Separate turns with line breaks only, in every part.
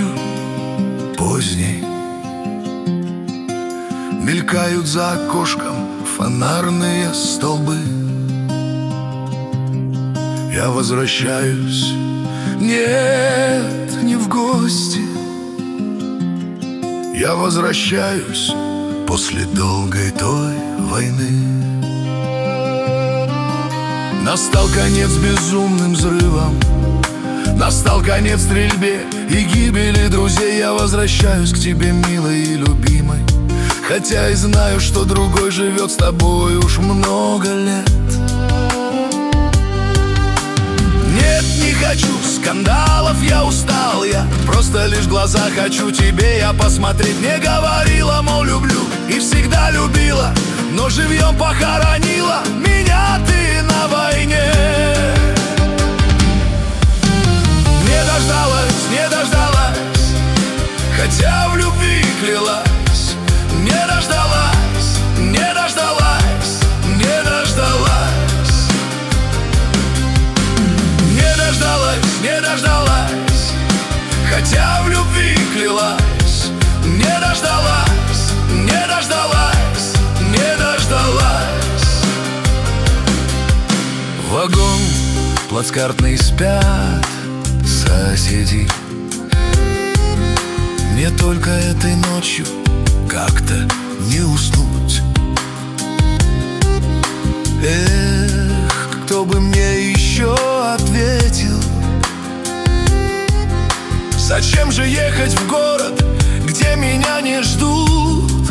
ночью поздней. Мелькают за окошком фонарные столбы. Я возвращаюсь, нет, не в гости. Я возвращаюсь после долгой той войны. Настал конец безумным взрывом, настал конец стрельбе и гибели друзей. Я возвращаюсь к тебе, милой и любимой, хотя и знаю, что другой живет с тобой уж много лет. Нет, не хочу скандалов, я устал, я просто лишь в глаза хочу тебе я посмотреть. Мне говорила, мол, люблю и всегда любила, но живьем похоронила меня ты на войне. Не дождалась, хотя в любви клялась. Не дождалась, не дождалась, не дождалась. Не дождалась, не дождалась, хотя в любви клялась. Не дождалась, не дождалась, не дождалась. Вагон плацкартный, спят соседи. Мне только этой ночью как-то не уснуть. Эх, кто бы мне еще ответил, зачем же ехать в город, где меня не ждут?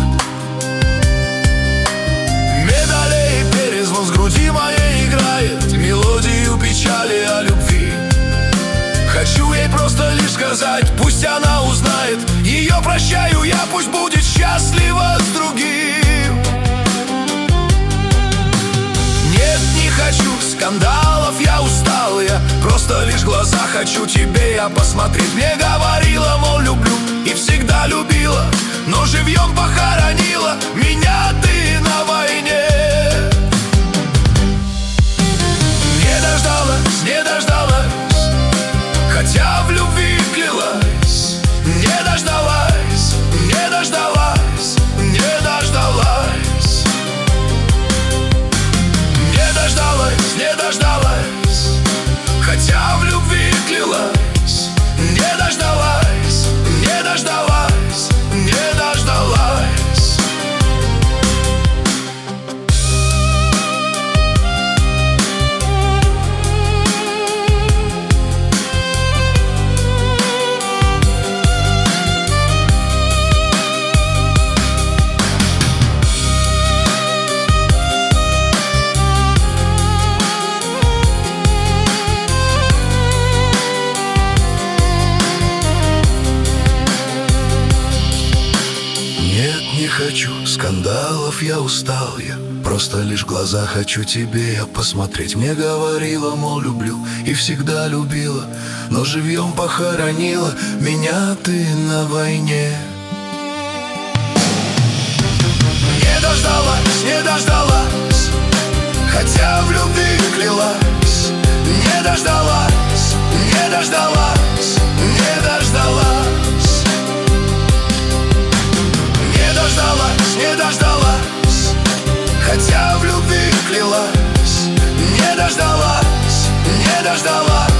Медалей перезвон с груди моей играет мелодию печали о любви. Хочу ей просто лишь сказать, пусть она узнает. Ее прощаю я, пусть будет счастлива с другим. Нет, не хочу скандалов, я устал, я просто лишь в глаза хочу тебе я посмотреть. Мне говорила, мол, люблю и всегда любила, но живьем похоронила меня ты на войне. Не дождалась, не дождалась, хотя в любви клялась. Не дождалась, не дождалась, не дождалась. Не дождалась, не дождалась, хотя в любви клялась. Не дождалась, не дождалась, не дождалась. Не хочу скандалов, я устал, я просто лишь в глаза хочу тебе я посмотреть. Мне говорила, мол, люблю и всегда любила, но живьем похоронила меня ты на войне. Не дождалась, не дождалась, хотя в любви клялась. Не дождалась, не дождалась, не дождалась. Не дождалась, не дождалась, хотя в любви клялась. Не дождалась, не дождалась.